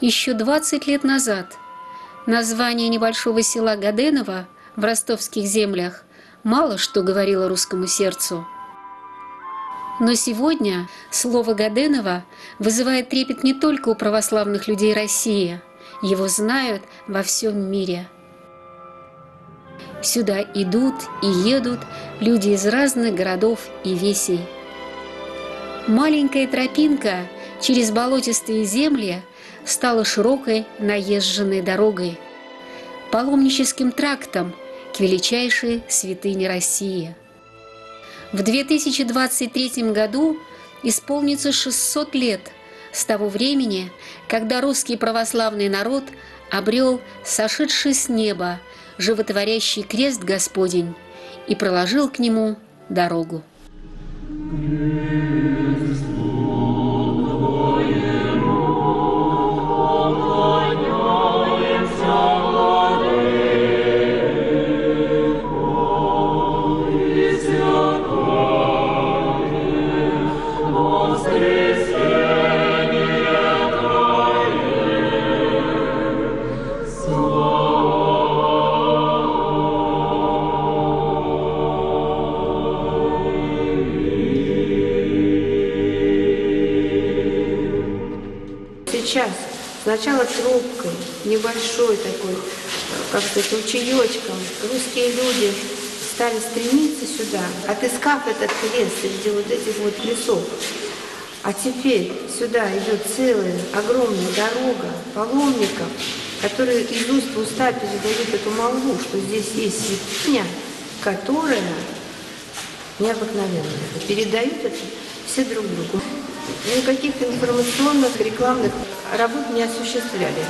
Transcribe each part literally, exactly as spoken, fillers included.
Еще двадцать лет назад название небольшого села Гаденово в ростовских землях мало что говорило русскому сердцу. Но сегодня слово «Гаденово» вызывает трепет не только у православных людей России, его знают во всем мире. Сюда идут и едут люди из разных городов и весей. Маленькая тропинка через болотистые земли стала широкой наезженной дорогой, паломническим трактом к величайшей святыне России. В две тысячи двадцать третьем году исполнится шестьсот лет с того времени, когда русский православный народ обрел сошедший с неба животворящий крест Господень и проложил к нему дорогу. Сейчас сначала трубкой, небольшой такой, как сказать, ручеечком, русские люди стали стремиться сюда, отыскав этот крест среди вот этих вот лесов. А теперь сюда идет целая огромная дорога паломников, которые из уст в уста передают эту молву, что здесь есть святыня, которая необыкновенная. Передают это все друг другу. Никаких информационных, рекламных работ не осуществляли.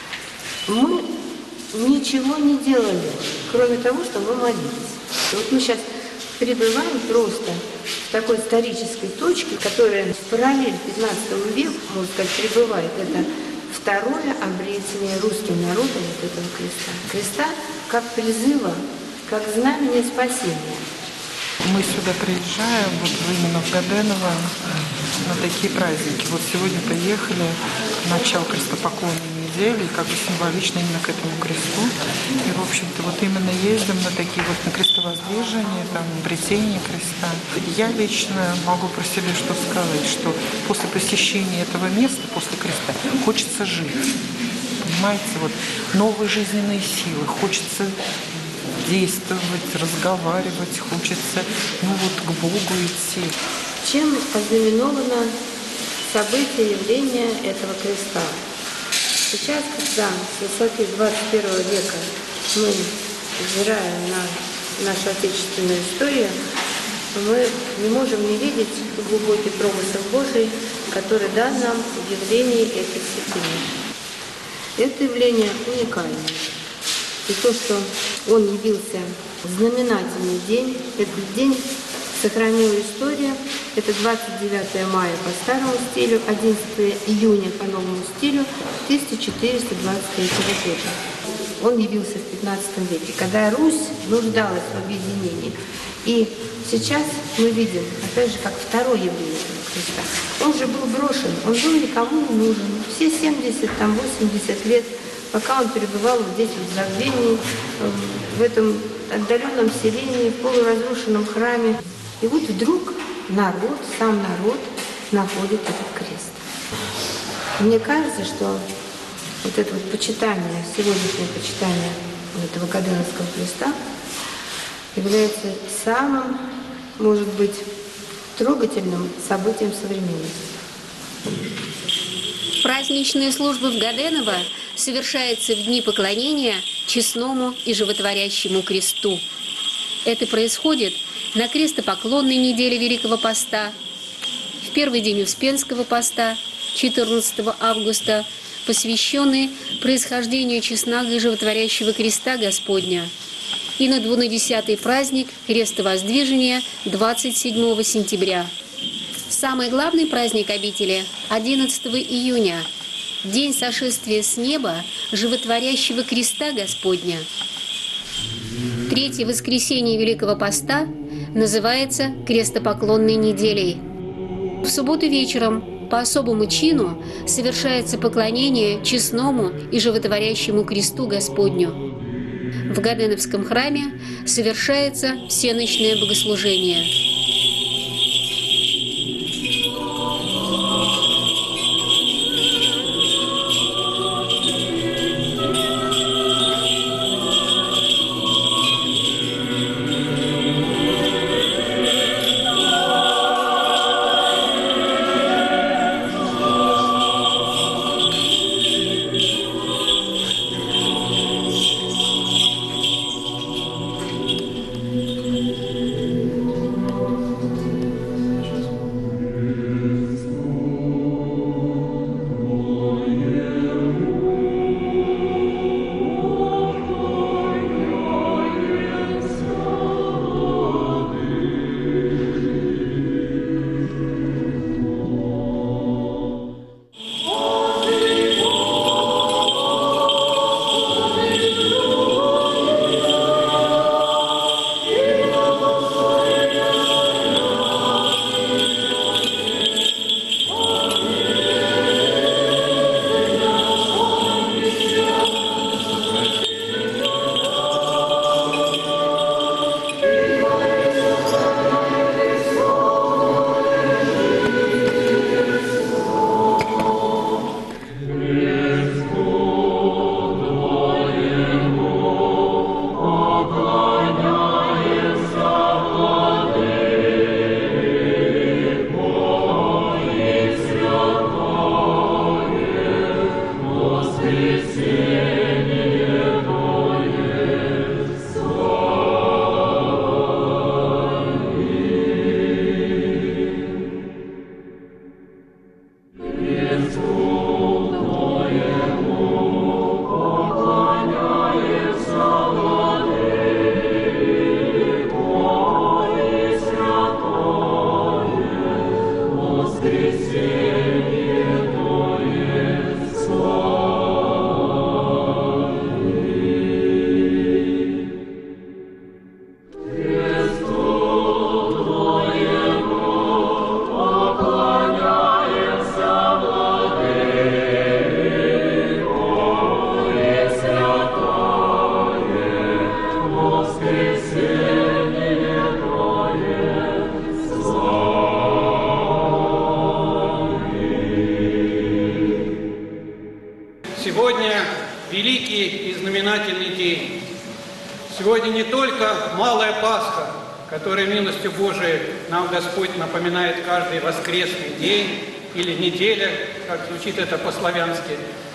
Мы ничего не делали, кроме того, что мы молились. Вот мы сейчас пребываем просто в такой исторической точке, которая в параллель пятнадцатому веку, можно сказать, пребывает. Это второе обретение русским народом вот этого креста. Креста как призыва, как знамение спасения. Мы сюда приезжаем, вот именно в Гаденово, на такие праздники. Вот сегодня приехали, начало крестопоклонной недели, и как бы символично именно к этому кресту. И, в общем-то, вот именно ездим на такие вот на крестовоздвижения, там, обретение креста. Я лично могу про себя что сказать, что после посещения этого места, после креста, хочется жить. Понимаете, вот новые жизненные силы, хочется действовать, разговаривать, хочется, ну вот, к Богу идти. Чем ознаменовано событие, явление этого креста? Сейчас, когда с высоты двадцать первого века мы взираем на нашу отечественную историю, мы не можем не видеть глубокий промысел Божий, который дан нам в явлении этой святыни. Это явление уникальное. И то, что он явился в знаменательный день, этот день сохранила история. Это двадцать девятое мая по старому стилю, одиннадцатое июня по новому стилю тысяча четыреста двадцать третьего года. Он явился в пятнадцатом веке, когда Русь нуждалась в объединении. И сейчас мы видим, опять же, как второе явление этого креста. Он же был брошен, он был никому не нужен. Все семьдесят, там, восемьдесят лет, пока он перебывал здесь в забвении, в этом отдаленном селении, в полуразрушенном храме. И вот вдруг народ, сам народ находит этот крест. Мне кажется, что вот это вот почитание, сегодняшнее почитание этого Гаденовского креста является самым, может быть, трогательным событием современности. Праздничные службы в Гаденово совершаются в дни поклонения честному и животворящему кресту. Это происходит на крестопоклонной неделе Великого Поста, в первый день Успенского поста, четырнадцатого августа, посвященный происхождению честного и животворящего креста Господня, и на двунадесятый праздник Крестовоздвижения двадцать седьмого сентября. Самый главный праздник обители – одиннадцатого июня, день сошествия с неба животворящего креста Господня. Третье воскресенье Великого Поста называется крестопоклонной неделей. В субботу вечером по особому чину совершается поклонение честному и животворящему кресту Господню. В Гаденовском храме совершается всеночное богослужение. Сегодня великий и знаменательный день. Сегодня не только Малая Пасха, которой милостью Божией нам Господь напоминает каждый воскресный день или неделя, как звучит это по-славянски.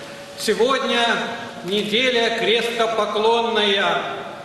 Сегодня неделя крестопоклонная.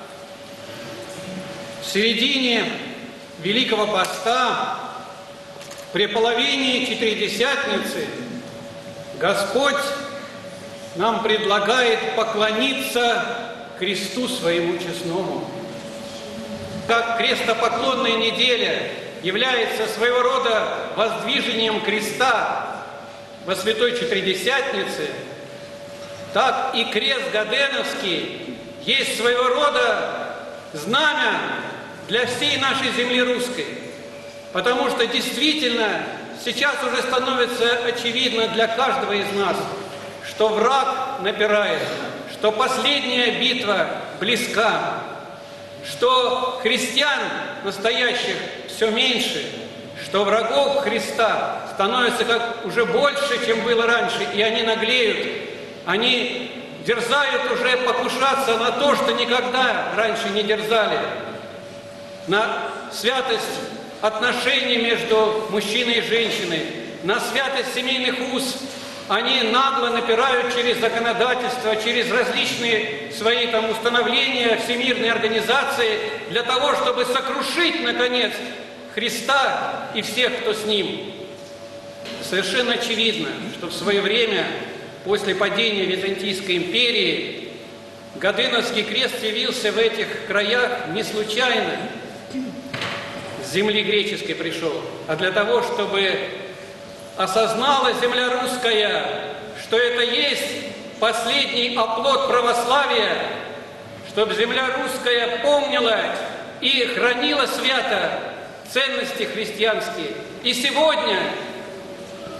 В середине Великого Поста, при половине Четыредесятницы, Господь нам предлагает поклониться кресту своему честному. Как крестопоклонная неделя является своего рода воздвижением креста во Святой Четыредесятнице, так и крест Гаденовский есть своего рода знамя для всей нашей земли русской. Потому что действительно сейчас уже становится очевидно для каждого из нас, что враг напирает, что последняя битва близка, что христиан настоящих все меньше, что врагов Христа становится как уже больше, чем было раньше, и они наглеют, они дерзают уже покушаться на то, что никогда раньше не дерзали, на святость отношений между мужчиной и женщиной, на святость семейных уз. Они нагло напирают через законодательство, через различные свои там установления, всемирные организации, для того, чтобы сокрушить, наконец, Христа и всех, кто с Ним. Совершенно очевидно, что в свое время, после падения Византийской империи, Гаденовский крест явился в этих краях не случайно, с земли греческой пришел, а для того, чтобы осознала земля русская, что это есть последний оплот православия, чтобы земля русская помнила и хранила свято ценности христианские. И сегодня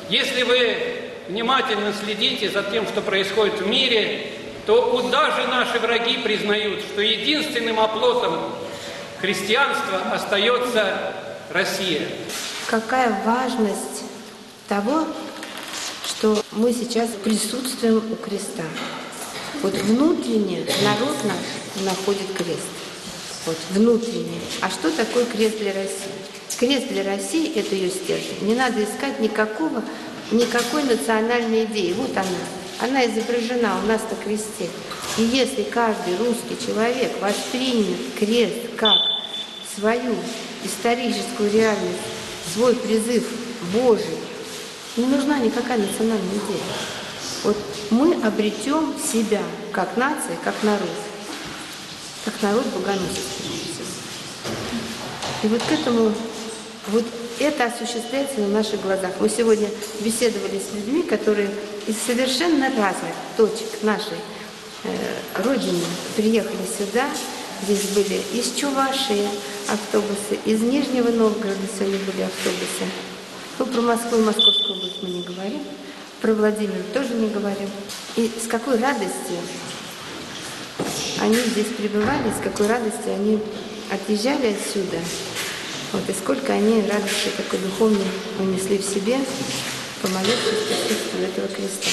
Если вы внимательно следите за тем, что происходит в мире, то даже наши враги признают, что единственным оплотом христианства остается Россия. Какая важность того, что мы сейчас присутствуем у креста. Вот внутренне народ наш находит крест. Вот внутренне. А что такое крест для России? Крест для России – это ее стержень. Не надо искать никакого, никакой национальной идеи. Вот она. Она изображена у нас на кресте. И если каждый русский человек воспримет крест как свою историческую реальность, свой призыв Божий, не нужна никакая национальная идея. Вот мы обретем себя как нация, как народ, как народ богоносец. И вот к этому, вот это осуществляется на наших глазах. Мы сегодня беседовали с людьми, которые из совершенно разных точек нашей э, Родины приехали сюда. Здесь были из Чувашии автобусы, из Нижнего Новгорода сегодня были автобусы. Ну, про Москву и Московскую область мы не говорим, про Владимир тоже не говорим. И с какой радостью они здесь пребывали, с какой радостью они отъезжали отсюда. Вот, и сколько они радости такой духовной унесли в себе, помолившись присутствию этого креста.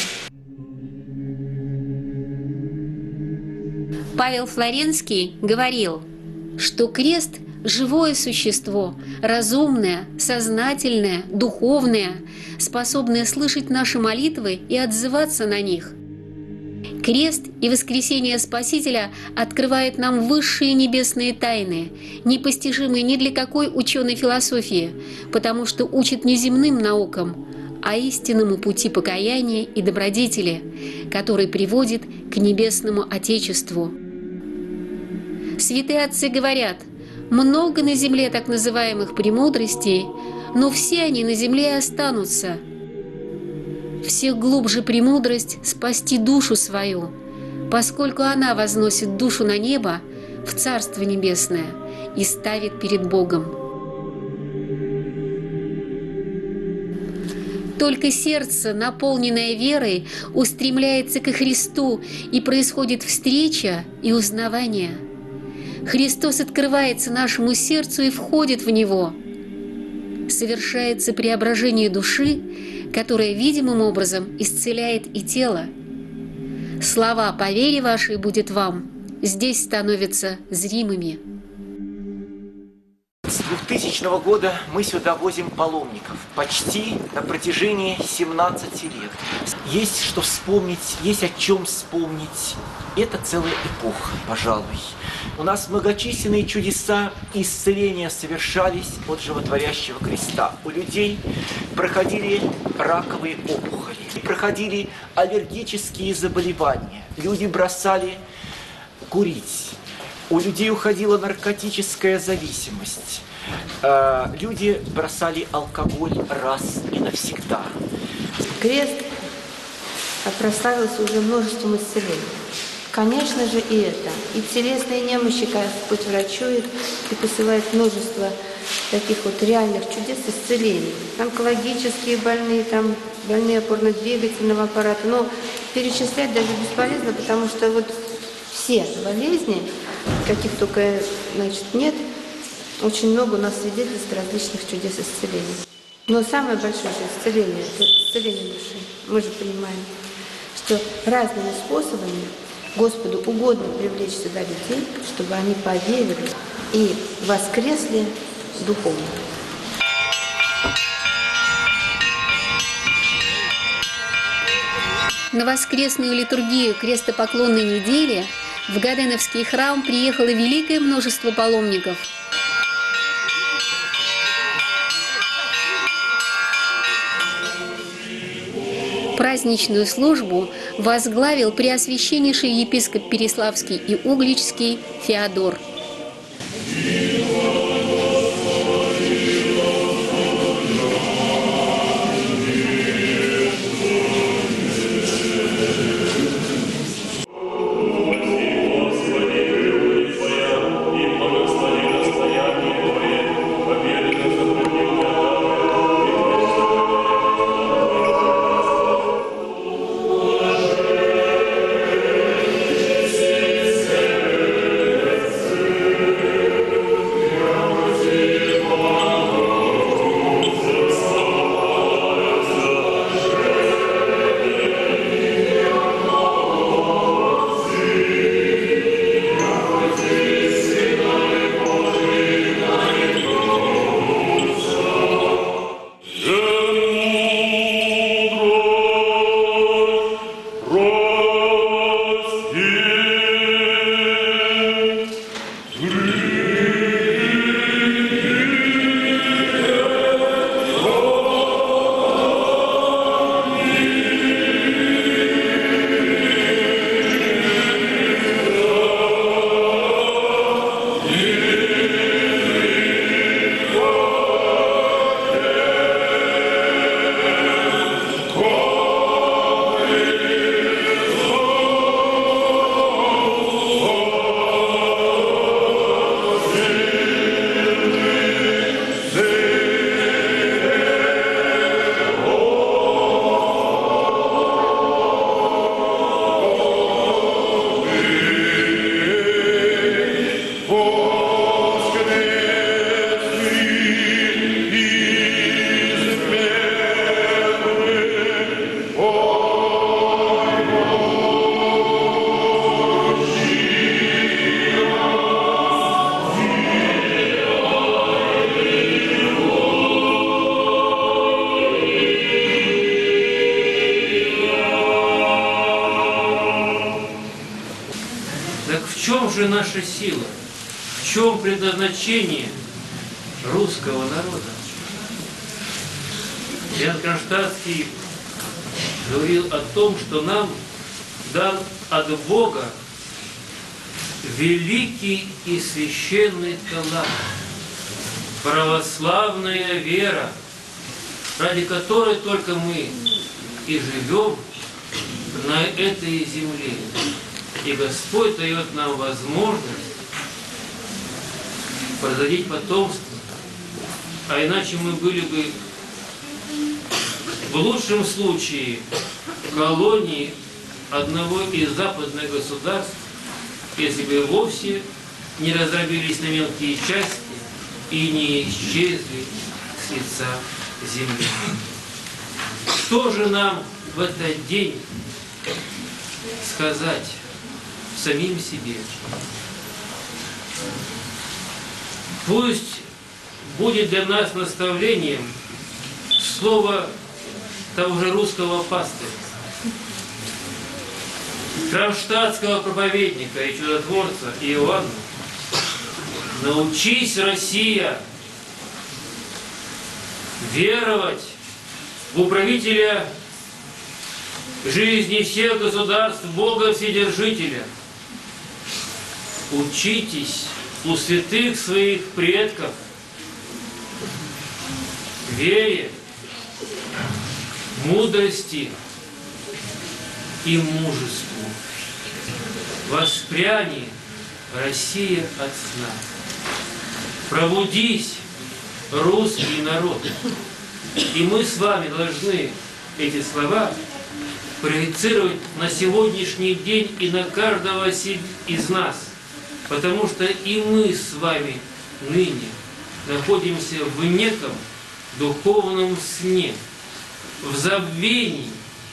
Павел Флоренский говорил, что крест – живое существо, разумное, сознательное, духовное, способное слышать наши молитвы и отзываться на них. Крест и воскресение Спасителя открывает нам высшие небесные тайны, непостижимые ни для какой ученой философии, потому что учит не земным наукам, а истинному пути покаяния и добродетели, который приводит к небесному Отечеству. Святые отцы говорят, много на земле так называемых премудростей, но все они на земле и останутся. Всех глубже премудрость спасти душу свою, поскольку она возносит душу на небо, в Царство Небесное, и ставит перед Богом. Только сердце, наполненное верой, устремляется ко Христу, и происходит встреча и узнавание. Христос открывается нашему сердцу и входит в него. Совершается преображение души, которое видимым образом исцеляет и тело. Слова «по вере вашей будет вам» здесь становятся зримыми. С двухтысячного года мы сюда возим паломников почти на протяжении семнадцати лет. Есть что вспомнить, есть о чем вспомнить. Это целая эпоха, пожалуй. У нас многочисленные чудеса и исцеления совершались от животворящего креста. У людей проходили раковые опухоли, проходили аллергические заболевания. Люди бросали курить. У людей уходила наркотическая зависимость. Люди бросали алкоголь раз и навсегда. Крест прославился уже множеством исцелений. Конечно же и это. И телесные немощи Господь врачует и посылает множество таких вот реальных чудес исцелений. Онкологические больные, там больные опорно-двигательного аппарата. Но перечислять даже бесполезно, потому что вот все болезни, каких только, значит, нет, очень много у нас свидетельств различных чудес исцеления. Но самое большое исцеление – это исцеление души. Мы же понимаем, что разными способами Господу угодно привлечь сюда людей, чтобы они поверили и воскресли духовно. На воскресную литургию крестопоклонной недели в Гаденовский храм приехало великое множество паломников. Праздничную службу возглавил преосвященнейший епископ Переславский и Угличский Феодор. же наша сила? В чем предназначение русского народа? Иоанн Кронштадтский говорил о том, что нам дан от Бога великий и священный талант, православная вера, ради которой только мы и живем на этой земле. И Господь дает нам возможность производить потомство, а иначе мы были бы в лучшем случае колонии одного из западных государств, если бы вовсе не раздробились на мелкие части и не исчезли с лица земли. Что же нам в этот день сказать самим себе? Пусть будет для нас наставлением слово того же русского пастыря, кронштадтского проповедника и чудотворца Иоанна: научись, Россия, веровать в управителя жизни всех государств, Бога Вседержителя. Учитесь у святых своих предков вере, мудрости и мужеству. Воспряни, Россия, от сна. Пробудись, русский народ. И мы с вами должны эти слова проецировать на сегодняшний день и на каждого из нас. Потому что и мы с вами ныне находимся в неком духовном сне, в забвении,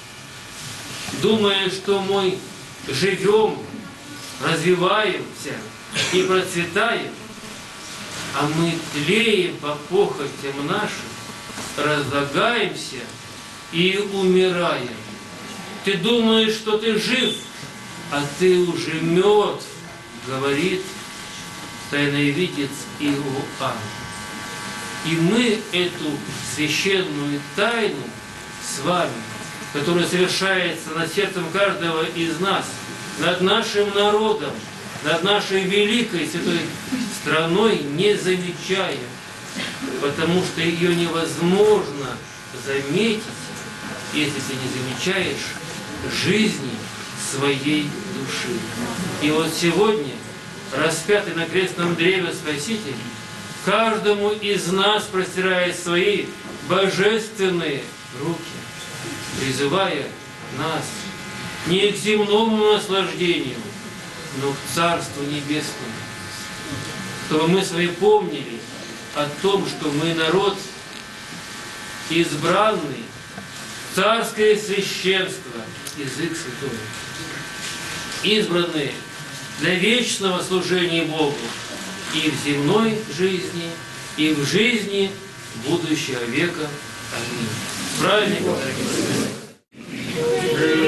думая, что мы живем, развиваемся и процветаем, а мы тлеем по похотям нашим, разлагаемся и умираем. Ты думаешь, что ты жив, а ты уже мертв, говорит тайновидец Иоанн. И мы эту священную тайну с вами, которая совершается над сердцем каждого из нас, над нашим народом, над нашей великой святой страной, не замечая, потому что ее невозможно заметить, если ты не замечаешь жизни своей души. И вот сегодня, распятый на крестном древе Спаситель, каждому из нас простирает свои божественные руки, призывая нас не к земному наслаждению, но к Царству Небесному, чтобы мы с вами помнили о том, что мы народ избранный, царское священство, язык святой, избранные для вечного служения Богу и в земной жизни, и в жизни будущего века. Аминь. С праздником, дорогие друзья!